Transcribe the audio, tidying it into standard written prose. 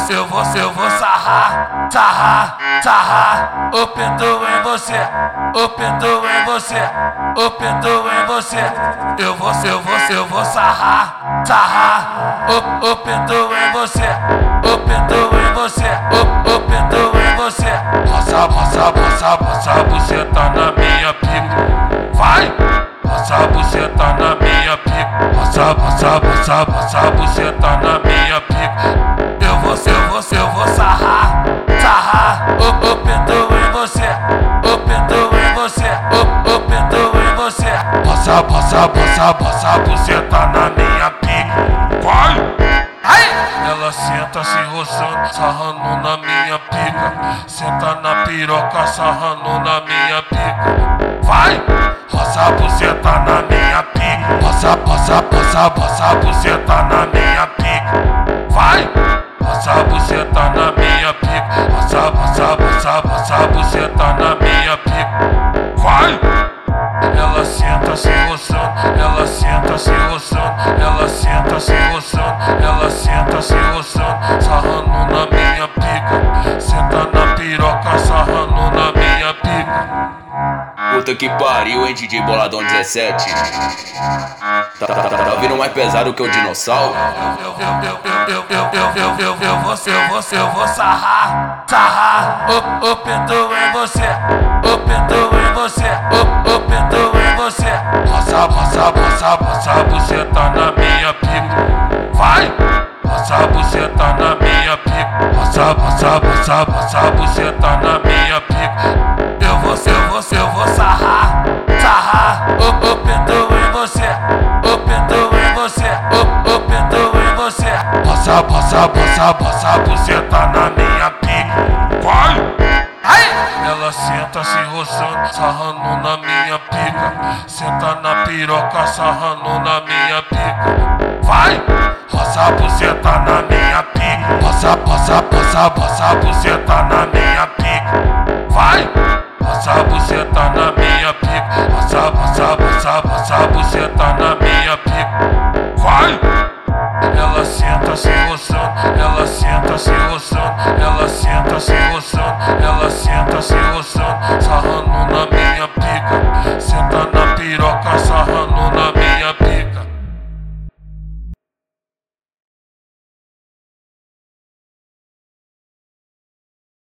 eu vou sarrar, sarrar, sarrar. O pinto em você, o pinto em você, o pinto em você. Eu vou sarrar, sarrar. O pinto em você, o pinto em você, o pinto em você. Roça, roça, roça, roça a buceta na minha pica. Vai! Roça a buceta na minha pica. Roça, roça, roça, roça a buceta na minha pica. Eu vou sarrar, sarrar. O pinto em você, o pinto em você, o pinto em você. Roça, roça, roça, roça a buceta na minha pica. Vai! Ela senta se roçando, sarrando na minha pica. Senta na piroca, sarrando na minha pica. Vai! Roça a buceta na minha pica. Roça, roça, roça, roça a buceta na minha pica. Vai! Roça a buceta na minha pica. Roça, roça, roça, roça a buceta na minha pica. Vai! Ela senta se roçando, ela senta se roçando, ela senta se roçando, ela senta se roçando, sarrando na minha pica. Senta na piroca, sarrando na minha pica. Puta que pariu, hein, DJ Boladão 17. Tá vindo mais pesado que o dinossauro? Eu vou sarrar, sarrar. O pinto em você, o pinto em você, o pinto em você. Roça, roça, roça, roça a buceta na minha pica. Vai! Roça a buceta na minha pica. Roça, roça, roça, roça a buceta na minha pica. Eu vou sarrar, sarrar. O pinto em você, o pinto em você, o pinto em você. Roça, roça, roça, roça a buceta na minha pica. Vai! Ela senta se roçando, sarrando na minha pica. Senta na piroca, sarrando na minha pica. Vai! Roça a buceta na minha pica. Roça, roça, roça, roça a buceta na minha pica. Vai! Roça a buceta na minha pica. Roça, roça, roça, roça a buceta na minha pica. Vai! Ela senta se roçando, ela senta se roçando, ela senta se roçando, ela senta se roçando, sarrando na minha pica. Senta